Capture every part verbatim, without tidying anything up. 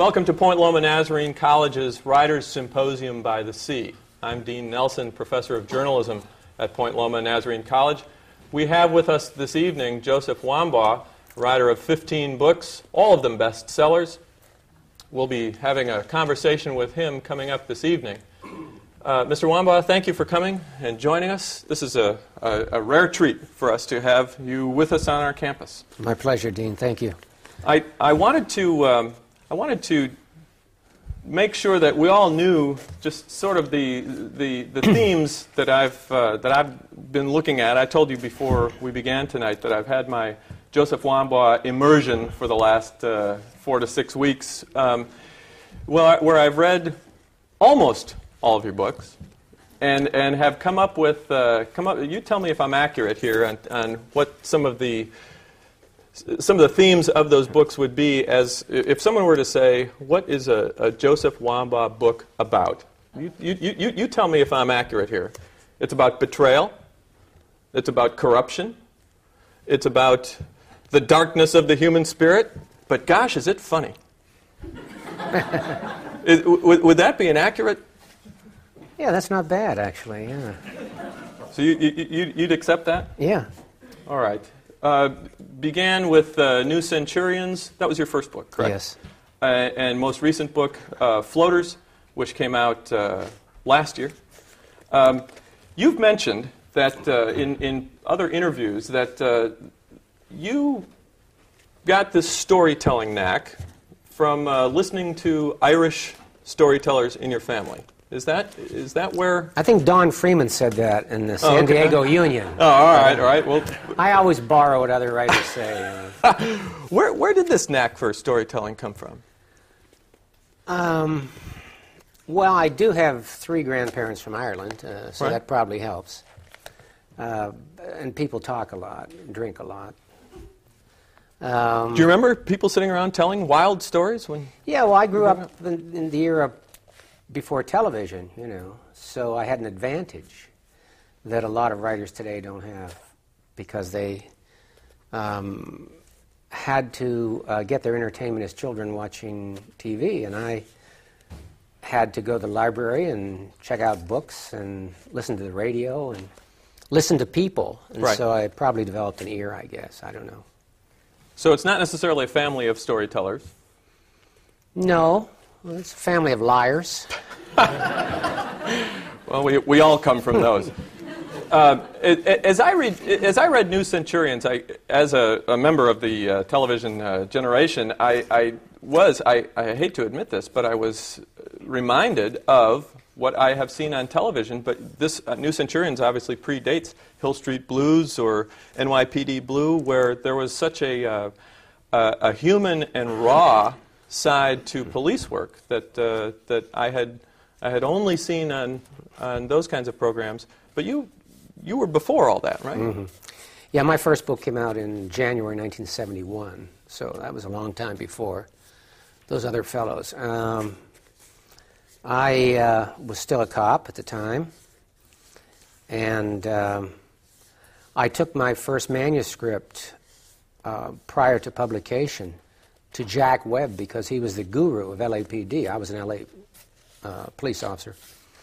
Welcome to Point Loma Nazarene College's Writers' Symposium by the Sea. I'm Dean Nelson, Professor of Journalism at Point Loma Nazarene College. We have with us this evening Joseph Wambaugh, writer of fifteen books, all of them bestsellers. We'll be having a conversation with him coming up this evening. Uh, Mister Wambaugh, thank you for coming and joining us. This is a, a, a rare treat for us to have you with us on our campus. My pleasure, Dean. Thank you. I, I wanted to um, I wanted to make sure that we all knew just sort of the the, the themes that I've uh, that I've been looking at. I told you before we began tonight that I've had my Joseph Wambaugh immersion for the last uh, four to six weeks, um, well, where I've read almost all of your books, and and have come up with uh, come up. You tell me if I'm accurate here on, on what some of the some of the themes of those books would be. As if someone were to say, "What is a, a Joseph Wambaugh book about?" You, you you you tell me if I'm accurate here. It's about betrayal. It's about corruption. It's about the darkness of the human spirit. But gosh, is it funny? is, would, would that be an accurate? Yeah, that's not bad, actually. Yeah. So you, you, you'd accept that? Yeah. All right. Uh, began with uh, New Centurions. That was your first book, correct? Yes. Uh, and most recent book, uh, Floaters, which came out uh, last year. Um, you've mentioned that uh, in, in other interviews that uh, you got this storytelling knack from uh, listening to Irish storytellers in your family. Is that is that where? I think Don Freeman said that in the San oh, okay. Diego Union. Oh, all right, all right. Well, I always borrow what other writers say. where where did this knack for storytelling come from? Um, well, I do have three grandparents from Ireland, uh, so right. that probably helps. Uh, and people talk a lot, drink a lot. Um, Do you remember people sitting around telling wild stories when? Yeah, well, I grew up in, in the era before television, you know, so I had an advantage that a lot of writers today don't have, because they um, had to uh, get their entertainment as children watching T V, and I had to go to the library and check out books and listen to the radio and listen to people, and right. so I probably developed an ear, I guess. I don't know. So it's not necessarily a family of storytellers. No, well, it's a family of liars. Well, we we all come from those. Uh, as I read, as I read New Centurions, I, as a, a member of the uh, television uh, generation, I, I was I, I hate to admit this, but I was reminded of what I have seen on television. But this uh, New Centurions obviously predates Hill Street Blues or N Y P D Blue, where there was such a uh, a, a human and raw side to police work that uh, that I had I had only seen on on those kinds of programs. But you you were before all that, right? Mm-hmm. Yeah, my first book came out in January nineteen seventy-one, so that was a long time before those other fellows. Um, I uh, was still a cop at the time, and um, I took my first manuscript uh, prior to publication to Jack Webb, because he was the guru of L A P D. I was an L A uh, police officer.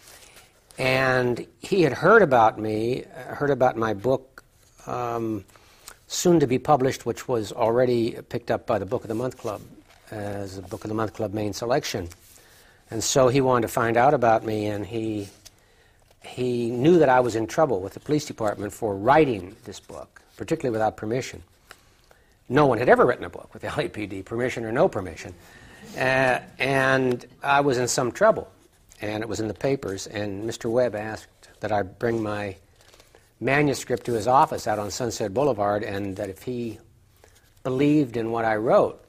And he had heard about me, heard about my book, um, soon to be published, which was already picked up by the Book of the Month Club as a Book of the Month Club main selection. And so he wanted to find out about me, and he he knew that I was in trouble with the police department for writing this book, particularly without permission. No one had ever written a book with L A P D, permission or no permission. Uh, and I was in some trouble, and it was in the papers, and Mister Webb asked that I bring my manuscript to his office out on Sunset Boulevard, and that if he believed in what I wrote,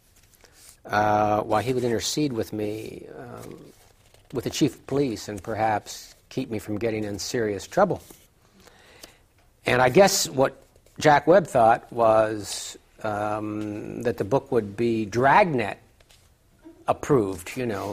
uh, why he would intercede with me, um, with the chief of police, and perhaps keep me from getting in serious trouble. And I guess what Jack Webb thought was um, that the book would be Dragnet approved, you know.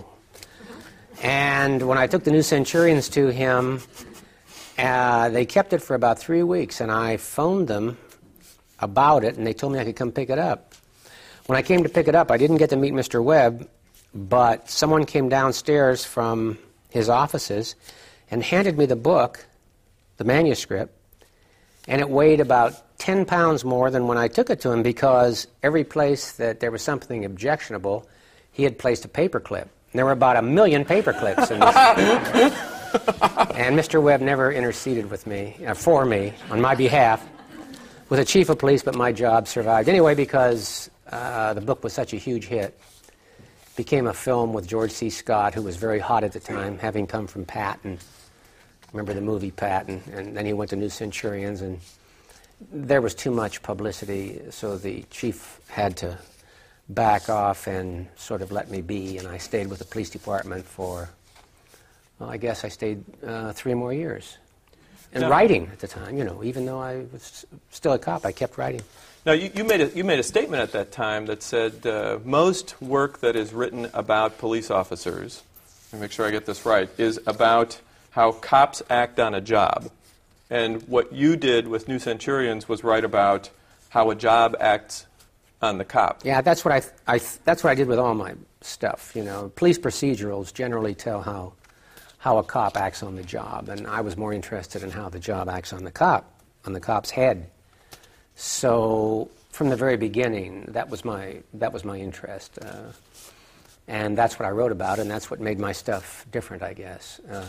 And when I took the New Centurions to him, uh, they kept it for about three weeks, and I phoned them about it, and they told me I could come pick it up. When I came to pick it up, I didn't get to meet Mister Webb, but someone came downstairs from his offices and handed me the book, the manuscript, and it weighed about ten pounds more than when I took it to him, because every place that there was something objectionable, he had placed a paper clip. And there were about a million paper clips in this. And Mister Webb never interceded with me, uh, for me, on my behalf, with a chief of police, but my job survived. Anyway, because uh, the book was such a huge hit, it became a film with George C. Scott, who was very hot at the time, having come from Patton. Remember the movie Patton? And then he went to New Centurions, and there was too much publicity, so the chief had to back off and sort of let me be, and I stayed with the police department for, well, I guess I stayed uh, three more years. And now, writing at the time, you know, even though I was still a cop, I kept writing. Now, you, you, made, a, you made a statement at that time that said uh, most work that is written about police officers, let me make sure I get this right, is about how cops act on a job. And what you did with New Centurions was write about how a job acts on the cop. Yeah, that's what I, th- I th- that's what I did with all my stuff. You know, police procedurals generally tell how how a cop acts on the job, and I was more interested in how the job acts on the cop, on the cop's head. So from the very beginning, that was my that was my interest, uh, and that's what I wrote about, and that's what made my stuff different, I guess. Uh,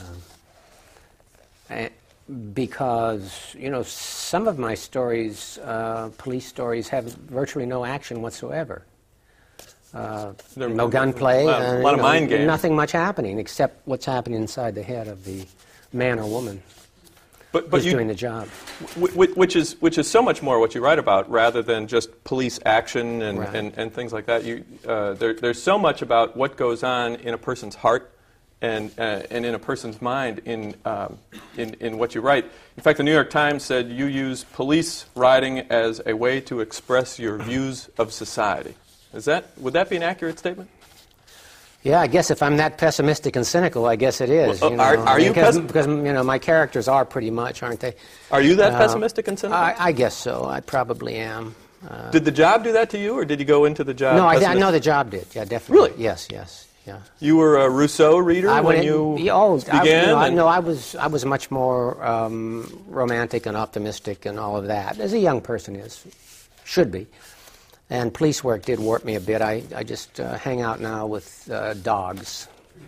and, because, you know, some of my stories, uh, police stories, have virtually no action whatsoever. Uh, no gunplay. A lot, uh, a lot of know, mind games. Nothing much happening except what's happening inside the head of the man or woman but, but who's you, doing the job. W- w- which is which is so much more what you write about, rather than just police action and, Right. and, and things like that. You, uh, there, there's so much about what goes on in a person's heart and uh, and in a person's mind in, um, in in what you write. In fact, the New York Times said you use police writing as a way to express your views of society. Is that would that be an accurate statement? Yeah, I guess if I'm that pessimistic and cynical, I guess it is. Well, you know? are- are you because, pessim- because you know my characters are pretty much, aren't they? Are you that Uh, pessimistic and cynical? I, I guess so. I probably am. Uh, Did the job do that to you, or did you go into the job? no, I, I pessimistic? know the job did. Yeah, definitely. Really? Yes, yes, yeah. You were a Rousseau reader I when went you in, oh, I, began? you know, I, and- no, I was I was much more um, romantic and optimistic and all of that, as a young person is, should be. And police work did warp me a bit. I, I just uh, hang out now with uh, dogs.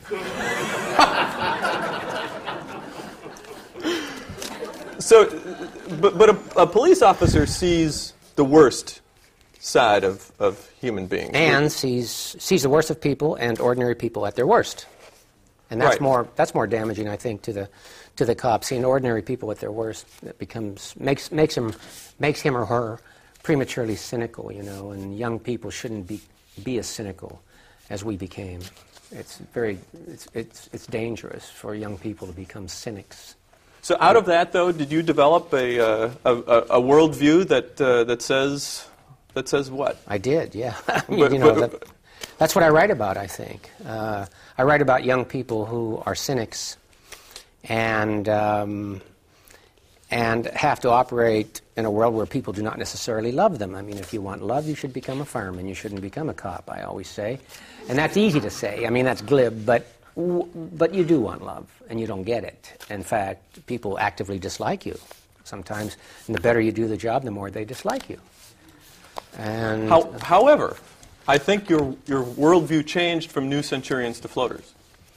So, but, but a, a police officer sees the worst side of, of human beings. And sees sees the worst of people and ordinary people at their worst. And that's Right. more that's more damaging, I think, to the to the cop. Seeing ordinary people at their worst, it becomes makes makes him makes him or her prematurely cynical, you know, and young people shouldn't be be as cynical as we became. It's very it's it's it's dangerous for young people to become cynics. So, out of that, though, did you develop a uh, a, a worldview that uh, that says that says what? I did, yeah. I mean, But- you know, but- that, that's what I write about, I think. Uh, I write about young people who are cynics and um, and have to operate in a world where people do not necessarily love them. I mean, if you want love, you should become a fireman. You shouldn't become a cop, I always say. And that's easy to say. I mean, that's glib, but but you do want love, and you don't get it. In fact, people actively dislike you sometimes, and the better you do the job, the more they dislike you. And How, however, I think your your worldview changed from New Centurions to Floaters.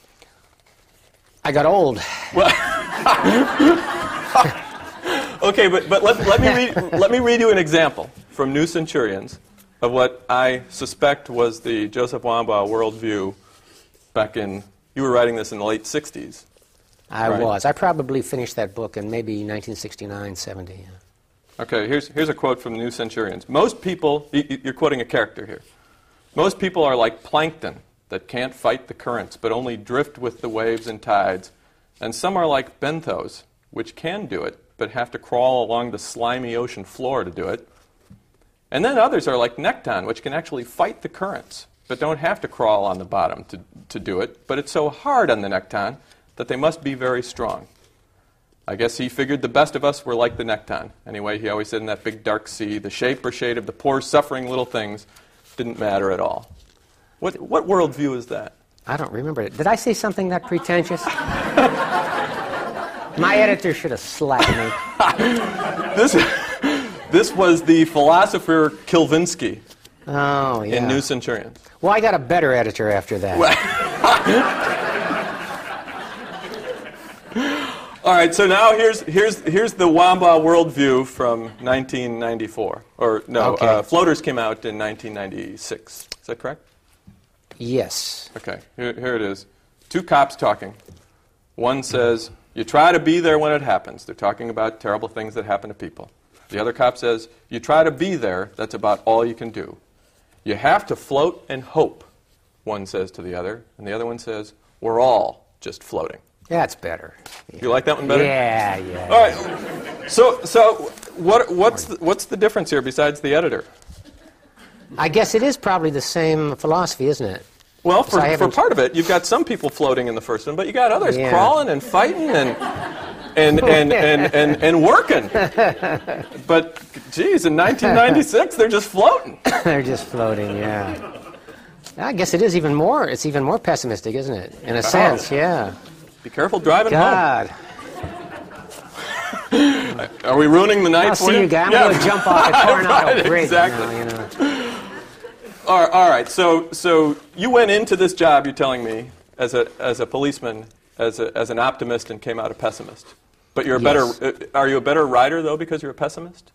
I got old. Okay, but, but let, let me read let me read you an example from New Centurions of what I suspect was the Joseph Wambaugh worldview back in. You were writing this in the late sixties. I Right. was. I probably finished that book in maybe nineteen sixty-nine, seventy. Yeah. Okay, here's here's a quote from the New Centurions. Most people, y- y- you're quoting a character here. Most people are like plankton that can't fight the currents, but only drift with the waves and tides. And some are like benthos, which can do it, but have to crawl along the slimy ocean floor to do it. And then others are like nekton, which can actually fight the currents, but don't have to crawl on the bottom to, to do it. But it's so hard on the nekton that they must be very strong. I guess he figured the best of us were like the nekton. Anyway, he always said in that big dark sea, the shape or shade of the poor suffering little things didn't matter at all. What, what worldview is that? I don't remember it. Did I say something that pretentious? My editor should have slapped me. This, this was the philosopher Kilvinsky Oh, yeah. in New Centurions. Well, I got a better editor after that. All right, so now here's here's here's the Wamba worldview from nineteen ninety-four, or no, Okay. uh, Floaters came out in nineteen ninety-six. Is that correct? Yes. Okay, here, here it is. Two cops talking. One says, "You try to be there when it happens." They're talking about terrible things that happen to people. The other cop says, "You try to be there. That's about all you can do. You have to float and hope." One says to the other, and the other one says, "We're all just floating." That's better. You like that one better? Yeah, yeah. All right. So, so what, what's the, what's the difference here besides the editor? I guess it is probably the same philosophy, isn't it? Well, So for, I for haven't- part of it, you've got some people floating in the first one, but you got others Yeah. crawling and fighting and and and, and, and, and working. But, geez, in nineteen ninety-six, they're just floating. They're just floating, yeah. I guess it is even more, it's even more pessimistic, isn't it? In a sense, yeah. Be careful driving God. home. Are we ruining the night I'll for see you guys. I'm going to jump off the Coronado Right, Bridge. exactly. Now, you know. All right, all right. So, so you went into this job, you're telling me, as a as a policeman, as a, as an optimist, and came out a pessimist. But you're a Yes. better. Uh, are you a better writer though because you're a pessimist?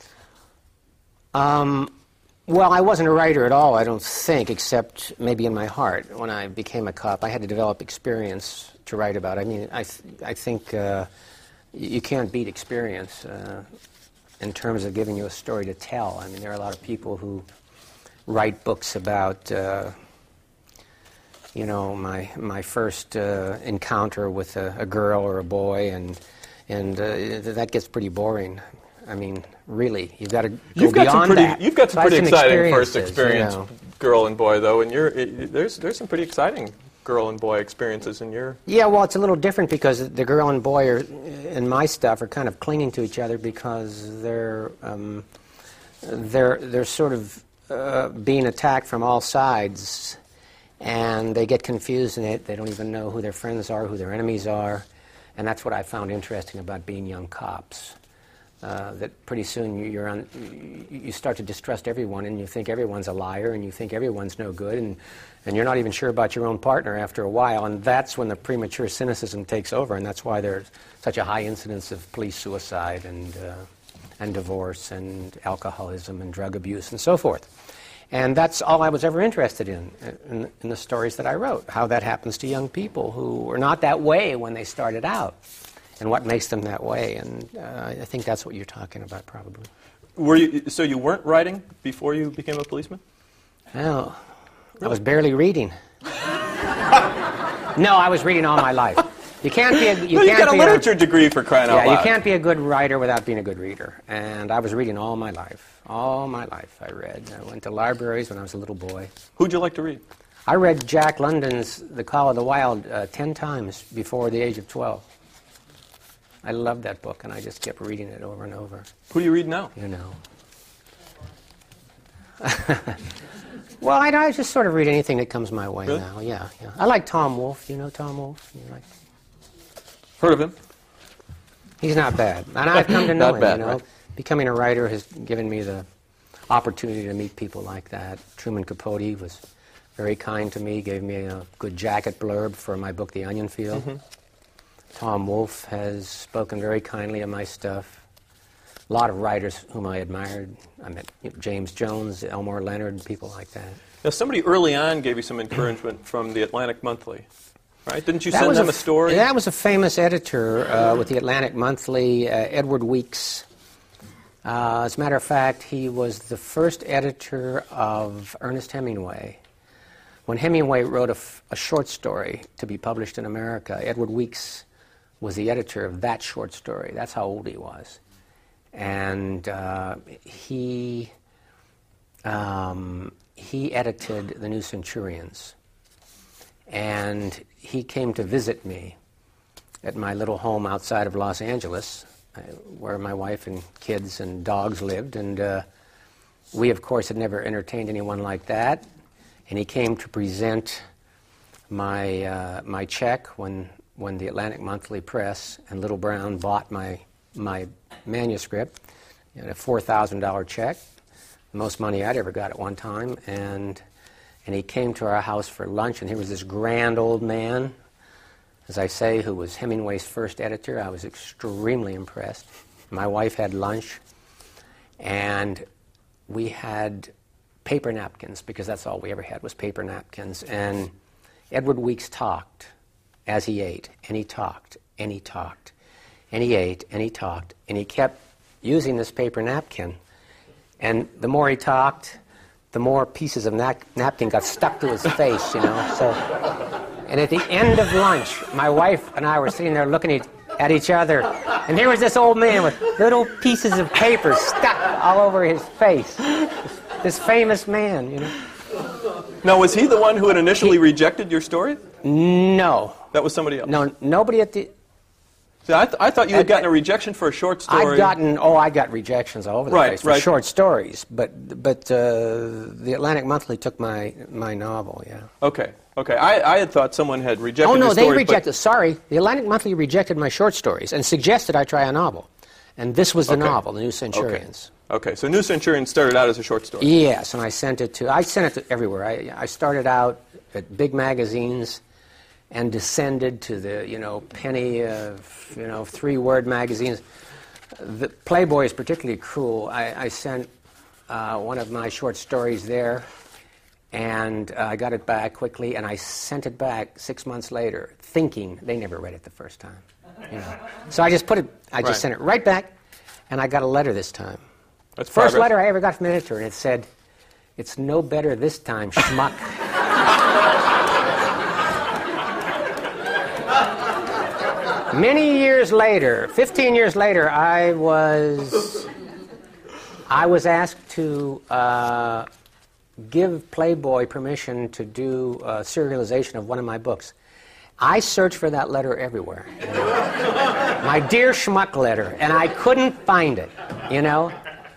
Um, well, I wasn't a writer at all, I don't think, except maybe in my heart. When I became a cop, I had to develop experience to write about. I mean, I, th- I think uh, you can't beat experience uh, in terms of giving you a story to tell. I mean, there are a lot of people who write books about, uh, you know, my my first uh, encounter with a, a girl or a boy, and and uh, that gets pretty boring. I mean, really, you've got to go You've got beyond some pretty. that. You've got some So I have pretty exciting first experiences, experience, you know. girl and boy though, and you're it, there's there's some pretty exciting girl and boy experiences in your. Yeah, well, it's a little different because the girl and boy are, in my stuff are kind of clinging to each other because they're um, they're they're sort of uh, being attacked from all sides, and they get confused and they, they don't even know who their friends are, who their enemies are, and that's what I found interesting about being young cops. Uh, that pretty soon you- you're on, you you start to distrust everyone, and you think everyone's a liar, and you think everyone's no good, and, and you're not even sure about your own partner after a while, and that's when the premature cynicism takes over, and that's why there's such a high incidence of police suicide and uh, and divorce and alcoholism and drug abuse and so forth. And that's all I was ever interested in, in, in the stories that I wrote, how that happens to young people who were not that way when they started out, and what makes them that way. And uh, I think that's what you're talking about, probably. Were you so you weren't writing before you became a policeman? Oh, I was barely reading. No, I was reading all my life. You can't be a, you No, you can't got a be literature degree for crying yeah, out loud. you can't be a good writer without being a good reader. And I was reading all my life. All my life I read. I went to libraries when I was a little boy. Who'd you like to read? I read Jack London's The Call of the Wild uh, ten times before the age of twelve. I loved that book, and I just kept reading it over and over, Who do you read now? you know. Well, I, I just sort of read anything that comes my way Really? now, yeah, yeah. I like Tom Wolfe. You know Tom Wolfe? You like, Heard of him? he's not bad. And I've come to know Not him, bad, you know. right. Becoming a writer has given me the opportunity to meet people like that. Truman Capote was very kind to me, gave me a good jacket blurb for my book, The Onion Field. Mm-hmm. Tom Wolfe has spoken very kindly of my stuff. A lot of writers whom I admired. I met you know, James Jones, Elmore Leonard, people like that. Now, somebody early on gave you some encouragement from the Atlantic Monthly, right? Didn't you That send was them a, f- story? That was a famous editor uh, with the Atlantic Monthly, uh, Edward Weeks. Uh, as a matter of fact, he was the first editor of Ernest Hemingway. When Hemingway wrote a, f- a short story to be published in America, Edward Weeks was the editor of that short story. That's how old he was. And uh, he, um, he edited The New Centurions. And he came to visit me at my little home outside of Los Angeles, uh, where my wife and kids and dogs lived. And uh, we, of course, had never entertained anyone like that. and he came to present my uh, my check when when the Atlantic Monthly Press and Little Brown bought my my manuscript. It had a four thousand dollar check, the most money I'd ever got at one time, and and he came to our house for lunch, and here was this grand old man, as I say, who was Hemingway's first editor. I was extremely impressed. My wife had lunch, and we had paper napkins, because that's all we ever had was paper napkins. And Edward Weeks talked as he ate, and he talked, and he talked, and he ate, and he talked, and he kept using this paper napkin. And the more he talked, the more pieces of nap- napkin got stuck to his face, you know. So, and at the end of lunch, my wife and I were sitting there looking at, at each other, and here was this old man with little pieces of paper stuck all over his face. This, this famous man, you know. Now, was he the one who had initially He, rejected your story? No. That was somebody else? No, nobody at the... See, I, th- I thought you had At- gotten a rejection for a short story. I've gotten, oh, I got rejections all over the Right, place for right. short stories, but but uh, the Atlantic Monthly took my my novel, yeah. Okay, okay. I, I had thought someone had rejected Oh, no, your they story. but- rejected, sorry, the Atlantic Monthly rejected my short stories and suggested I try a novel. And this was the Okay. novel, The New Centurions. Okay, so New Centurion started out as a short story. Yes, and I sent it to, I sent it to everywhere. I, I started out at big magazines and descended to the, you know, penny, uh, you know, three-word magazines. The Playboy is particularly cruel. I, I sent uh, one of my short stories there, and uh, I got it back quickly, and I sent it back six months later, thinking they never read it the first time. You know. So I just put it, I just Right. sent it right back, and I got a letter this time. That's First progress. letter I ever got from an editor, and it said, "It's no better this time, schmuck." Many years later, fifteen years later, I was I was asked to uh, give Playboy permission to do a serialization of one of my books. I searched for that letter everywhere. My dear schmuck letter, and I couldn't find it, you know?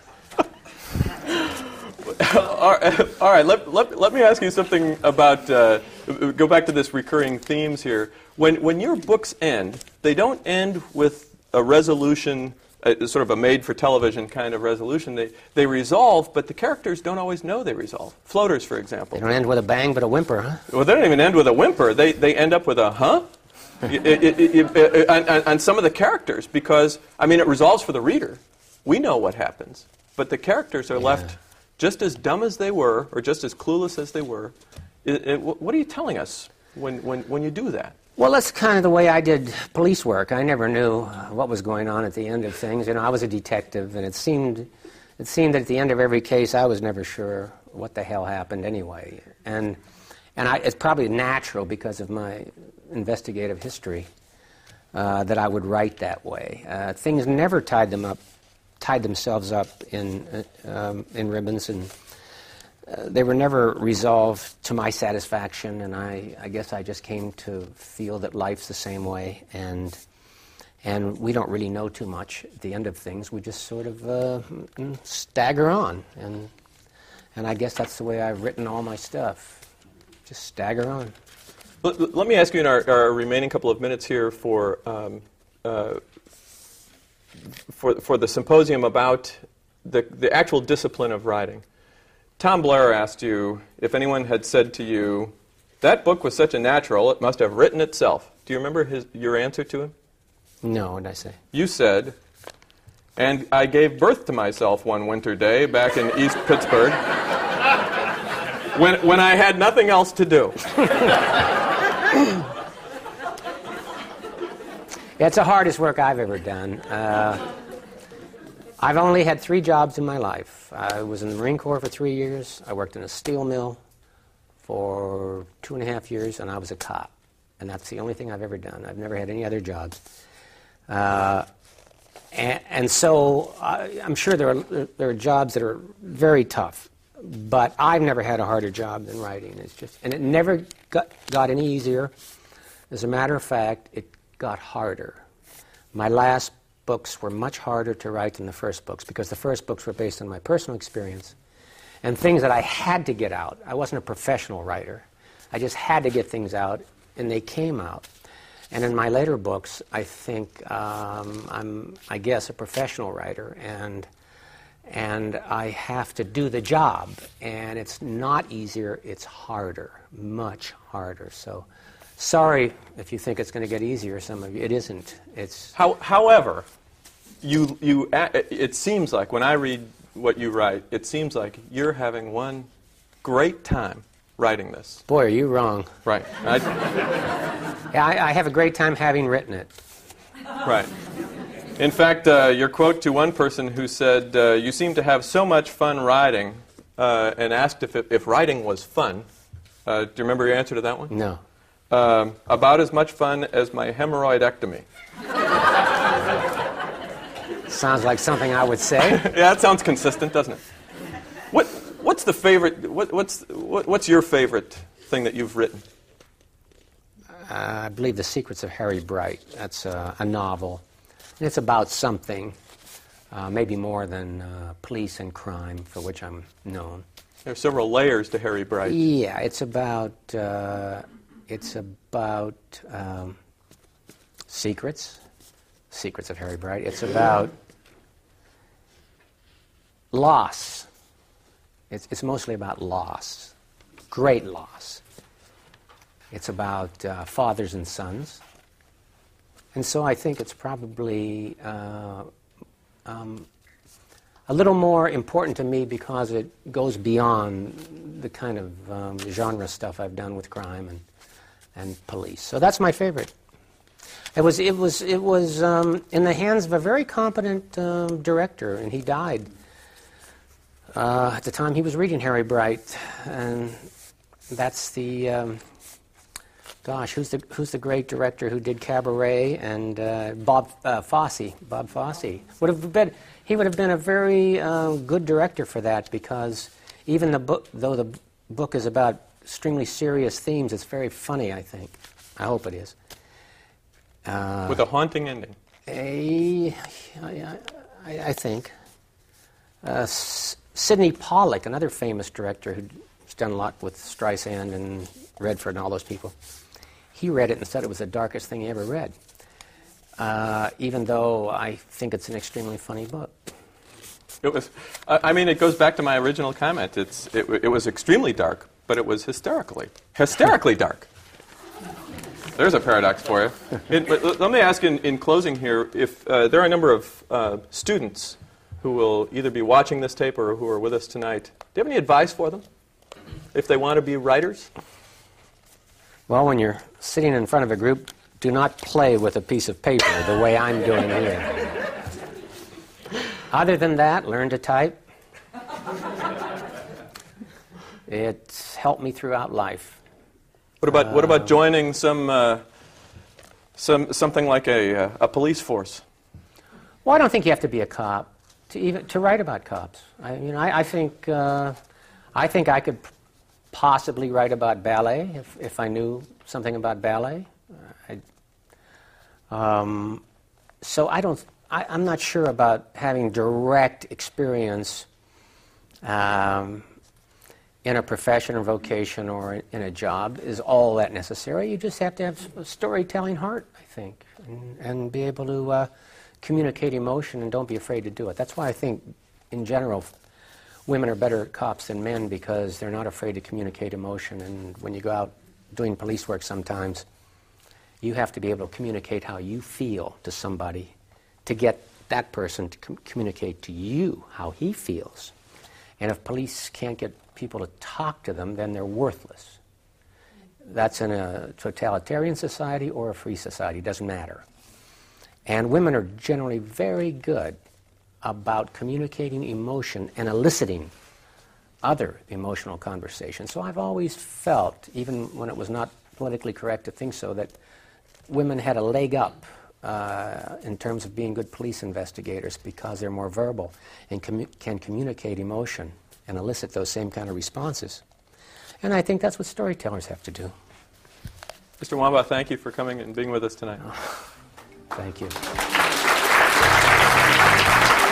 all right, all right let, let, let me ask you something about, uh, go back to this recurring themes here. When, when your books end, they don't end with a resolution, a, sort of a made-for-television kind of resolution. They, they resolve, but the characters don't always know they resolve. Floaters, for example. They don't end with a bang, but a whimper, huh? Well, they don't even end with a whimper. They, they end up with a huh? it, it, it, it, on, on some of the characters, because, I mean, it resolves for the reader. We know what happens. But the characters are Yeah. left just as dumb as they were, or just as clueless as they were. It, it, what are you telling us when, when, when you do that? Well, that's kind of the way I did police work. I never knew what was going on at the end of things. You know, I was a detective, and it seemed, it seemed that at the end of every case, I was never sure what the hell happened anyway. And, and I, it's probably natural because of my investigative history uh, that I would write that way. Uh, things never tied them up, tied themselves up in uh, um, in ribbons, and uh, they were never resolved to my satisfaction. And I, I guess I just came to feel that life's the same way, and and we don't really know too much at the end of things. We just sort of uh, stagger on, and and I guess that's the way I've written all my stuff. Just stagger on. Let, let me ask you in our, our remaining couple of minutes here for um, uh, for for the symposium about the the actual discipline of writing. Tom Blair asked you if anyone had said to you, "That book was such a natural; it must have written itself." Do you remember his your answer to him? No, what did I say? You said, "And I gave birth to myself one winter day back in East Pittsburgh when when I had nothing else to do." It's the hardest work I've ever done. Uh, I've only had three jobs in my life. I was in the Marine Corps for three years. I worked in a steel mill for two and a half years, and I was a cop. And that's the only thing I've ever done. I've never had any other jobs. Uh, and, and so I, I'm sure there are, there are jobs that are very tough, but I've never had a harder job than writing. It's just, and it never got, got any easier. As a matter of fact, it got harder. My last books were much harder to write than the first books, because the first books were based on my personal experience, and things that I had to get out. I wasn't a professional writer. I just had to get things out, and they came out. And in my later books, I think um, I'm, I guess, a professional writer, and and I have to do the job. And it's not easier; it's harder, much harder. So, sorry if you think it's going to get easier. Some of you, it isn't. It's. How, however, you you it seems like when I read what you write, it seems like you're having one great time writing this. Boy, are you wrong. Right. I, yeah, I, I have a great time having written it. Right. In fact, uh, your quote to one person who said, uh, you seem to have so much fun writing, uh, and asked if, it, if writing was fun. Uh, do you remember your answer to that one? No. Um, about as much fun as my hemorrhoidectomy. Sounds like something I would say. Yeah, that sounds consistent, doesn't it? What What's the favorite? What, what's what, What's your favorite thing that you've written? Uh, I believe The Secrets of Harry Bright. That's uh, a novel. And it's about something, uh, maybe more than uh, police and crime, for which I'm known. There are several layers to Harry Bright. Yeah, it's about uh, it's about um, secrets, secrets of Harry Bright. It's about loss. It's, it's mostly about loss, great loss. It's about uh, fathers and sons. And so I think it's probably uh, um, a little more important to me because it goes beyond the kind of um, genre stuff I've done with crime and, and police. So that's my favorite. It was, it was, it was um, in the hands of a very competent um, director, and he died uh, at the time he was reading Harry Bright. And that's the... Um, Gosh, who's the who's the great director who did Cabaret and uh, Bob uh, Fosse? Bob Fosse would have been he would have been a very uh, good director for that, because even the book, though the book is about extremely serious themes, it's very funny. I think, I hope it is. Uh, With a haunting ending. A, I, I, I think uh, S- Sidney Pollack, another famous director who's done a lot with Streisand and Redford and all those people. He read it and said it was the darkest thing he ever read, uh, even though I think it's an extremely funny book. It was. I mean, it goes back to my original comment. It's. It, it was extremely dark, but it was hysterically, hysterically dark. There's a paradox for you. It, but let me ask in, in closing here, if uh, there are a number of uh, students who will either be watching this tape or who are with us tonight, do you have any advice for them if they want to be writers? Well, when you're sitting in front of a group, do not play with a piece of paper the way I'm doing here. Other than that, learn to type. It's helped me throughout life. What about uh, what about joining some uh, some something like a a police force? Well, I don't think you have to be a cop to even to write about cops. I you know I, I think uh, I think I could possibly write about ballet if, if I knew something about ballet. I, um, so I don't. I, I'm not sure about having direct experience um, in a profession or vocation or in a job is all that necessary. You just have to have a storytelling heart, I think, and, and be able to uh, communicate emotion, and don't be afraid to do it. That's why I think, in general, women are better cops than men, because they're not afraid to communicate emotion. And when you go out doing police work sometimes, you have to be able to communicate how you feel to somebody to get that person to com- communicate to you how he feels. And if police can't get people to talk to them, then they're worthless. That's in a totalitarian society or a free society, it doesn't matter. And women are generally very good about communicating emotion and eliciting other emotional conversations. So I've always felt, even when it was not politically correct to think so, that women had a leg up uh, in terms of being good police investigators, because they're more verbal and commu- can communicate emotion and elicit those same kind of responses. And I think that's what storytellers have to do. Mister Wambach, thank you for coming and being with us tonight. Oh, thank you.